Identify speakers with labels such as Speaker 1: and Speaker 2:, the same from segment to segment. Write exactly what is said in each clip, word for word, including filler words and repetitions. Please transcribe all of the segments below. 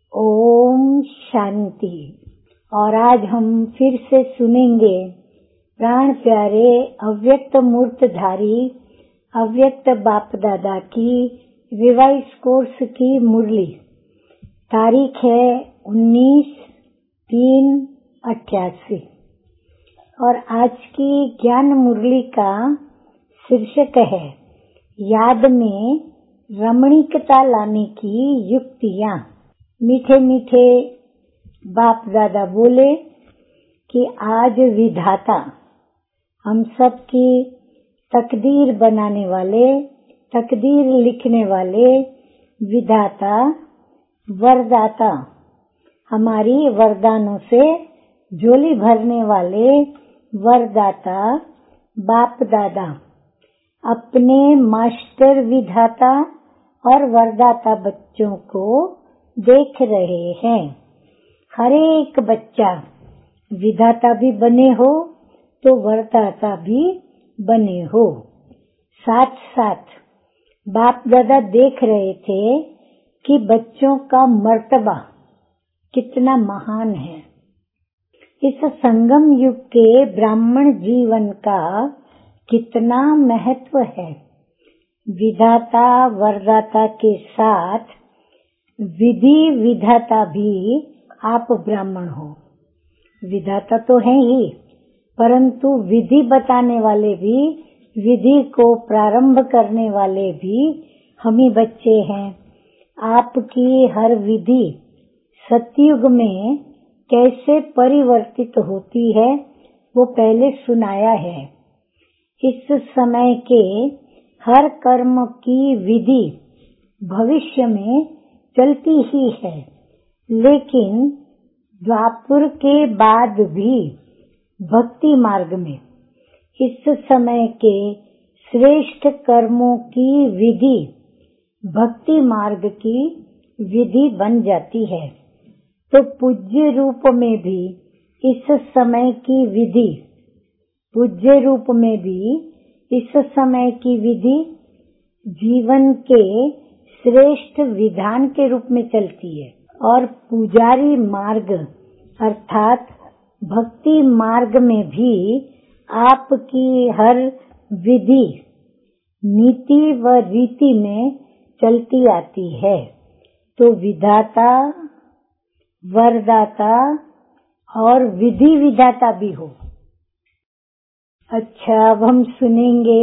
Speaker 1: ओम शांति। और आज हम फिर से सुनेंगे प्राण प्यारे अव्यक्त मूर्तधारी अव्यक्त बाप दादा की रिवाइज कोर्स की मुरली। तारीख है उन्नीस तीन अट्ठासी और आज की ज्ञान मुरली का शीर्षक है याद में रमणीकता लाने की युक्तियाँ। मीठे मीठे बाप दादा बोले कि आज विधाता हम सब की तकदीर बनाने वाले, तकदीर लिखने वाले विधाता वरदाता, हमारी वरदानों से झोली भरने वाले वरदाता बाप दादा अपने मास्टर विधाता और वरदाता बच्चों को देख रहे हैं। हर एक बच्चा विधाता भी बने हो तो वरदाता भी बने हो। साथ साथ बाप दादा देख रहे थे कि बच्चों का मर्तबा कितना महान है। इस संगम युग के ब्राह्मण जीवन का कितना महत्व है। विधाता वरदाता के साथ विधि विधाता भी आप ब्राह्मण हो। विधाता तो है ही, परंतु विधि बताने वाले भी, विधि को प्रारंभ करने वाले भी हम ही बच्चे हैं। आपकी हर विधि सतयुग में कैसे परिवर्तित होती है वो पहले सुनाया है। इस समय के हर कर्म की विधि भविष्य में चलती ही है, लेकिन द्वापर के बाद भी भक्ति मार्ग में इस समय के श्रेष्ठ कर्मों की विधि भक्ति मार्ग की विधि बन जाती है। तो पूज्य रूप में भी इस समय की विधि, पूज्य रूप में भी इस समय की विधि जीवन के श्रेष्ठ विधान के रूप में चलती है। और पुजारी मार्ग अर्थात भक्ति मार्ग में भी आपकी हर विधि नीति व रीति में चलती आती है। तो विधाता वरदाता और विधि विधाता भी हो। अच्छा, अब हम सुनेंगे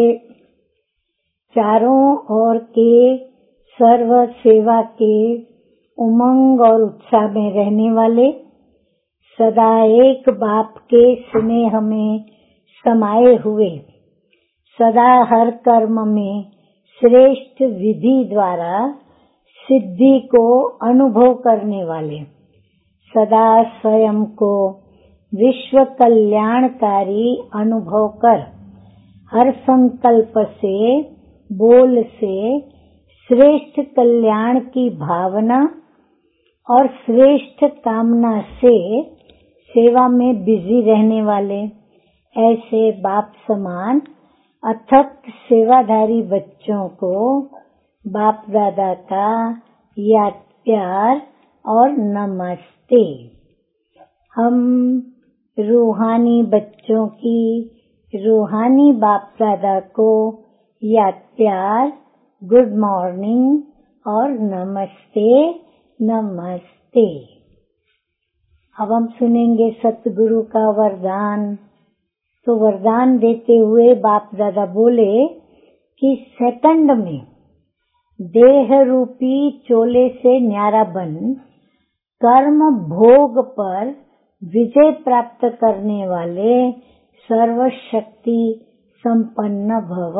Speaker 1: चारों ओर के सर्व सेवा के उमंग और उत्साह में रहने वाले, सदा एक बाप के स्नेह में समाये हुए, सदा हर कर्म में श्रेष्ठ विधि द्वारा सिद्धि को अनुभव करने वाले, सदा स्वयं को विश्व कल्याणकारी अनुभव कर हर संकल्प से, बोल से श्रेष्ठ कल्याण की भावना और श्रेष्ठ कामना से सेवा में बिजी रहने वाले, ऐसे बाप समान अथक सेवाधारी बच्चों को बाप दादा का याद प्यार और नमस्ते। हम रूहानी बच्चों की रूहानी बाप दादा को याद प्यार, गुड मॉर्निंग और नमस्ते नमस्ते। अब हम सुनेंगे सतगुरु का वरदान। तो वरदान देते हुए बाप दादा बोले कि सेकंड में देह रूपी चोले से न्यारा बन कर्म भोग पर विजय प्राप्त करने वाले सर्वशक्ति संपन्न भव।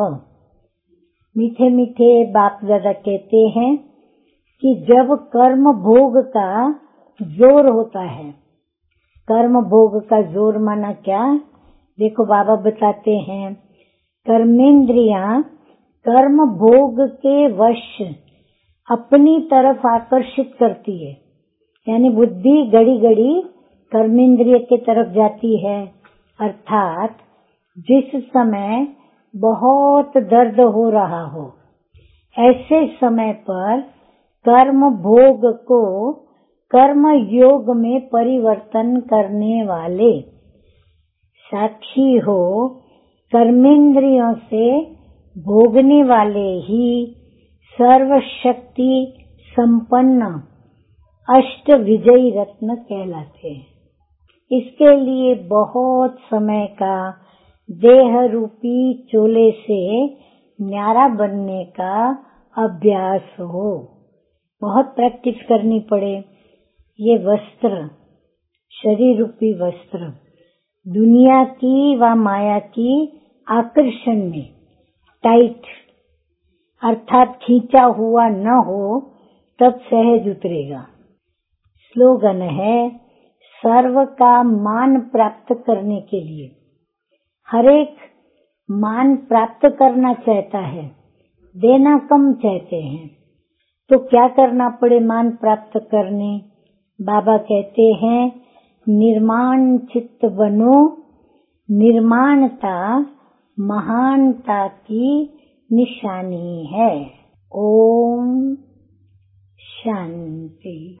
Speaker 1: मीठे मीठे बाप दादा कहते हैं कि जब कर्म भोग का जोर होता है, कर्म भोग का जोर माना क्या? देखो बाबा बताते हैं, कर्मेंद्रियां कर्म भोग के वश अपनी तरफ आकर्षित करती है, यानी बुद्धि घड़ी घड़ी कर्मेंद्रिय के तरफ जाती है। अर्थात जिस समय बहुत दर्द हो रहा हो, ऐसे समय पर कर्म भोग को कर्म योग में परिवर्तन करने वाले। साक्षी हो कर्मेंद्रियों से भोगने वाले ही सर्वशक्ति संपन्न अष्ट विजयी रत्न कहलाते हैं। इसके लिए बहुत समय का देह रूपी चोले से न्यारा बनने का अभ्यास हो, बहुत प्रैक्टिस करनी पड़े। ये वस्त्र, शरीर रूपी वस्त्र, दुनिया की व माया की आकर्षण में टाइट अर्थात खींचा हुआ न हो तब सहज उतरेगा। स्लोगन है, सर्व का मान प्राप्त करने के लिए। हरेक मान प्राप्त करना चाहता है, देना कम चाहते हैं, तो क्या करना पड़े मान प्राप्त करने? बाबा कहते हैं, निर्माण चित्त बनो, निर्माणता महानता की निशानी है। ओम शांति।